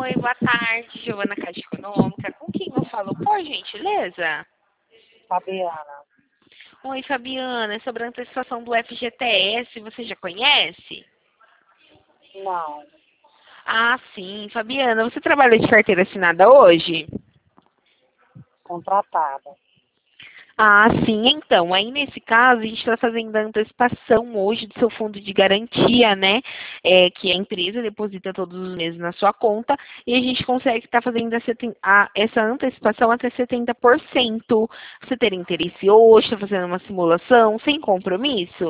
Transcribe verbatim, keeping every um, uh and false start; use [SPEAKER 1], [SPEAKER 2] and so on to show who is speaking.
[SPEAKER 1] Oi, boa tarde, Giovana Caixa Econômica. Com quem eu falo, por gentileza?
[SPEAKER 2] Fabiana,
[SPEAKER 1] Oi, Fabiana, é sobre a antecipação do F G T S, você já conhece?
[SPEAKER 2] não,
[SPEAKER 1] Ah, sim, Fabiana, você trabalha de carteira assinada hoje?
[SPEAKER 2] contratada.
[SPEAKER 1] Ah, sim, então, aí nesse caso a gente está fazendo a antecipação hoje do seu fundo de garantia, né? É, que a empresa deposita todos os meses na sua conta e a gente consegue estar fazendo a seten- a- essa antecipação até setenta por cento. Você ter interesse hoje, está fazendo uma simulação sem compromisso?